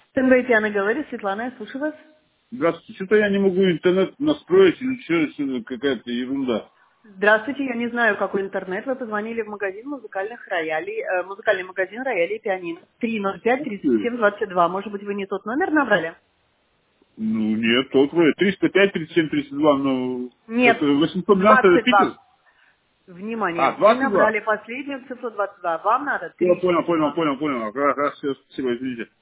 СНБ Диана говорит, Светлана, я слушаю вас. Здравствуйте. Что-то я не могу интернет настроить, или что какая-то ерунда. Здравствуйте, я не знаю, какой интернет. Вы позвонили в магазин музыкальных роялей, музыкальный магазин роялей и пианино. 305-37-22. Может быть, вы не тот номер набрали? Ну, нет, тот вроде. 305, 37, 32, ну, Нет, это 812, это 22. Питер. Внимание, А, вы 22? набрали последнюю цифру 22. Вам надо Все, 302. понял. Раз, все, спасибо, извините.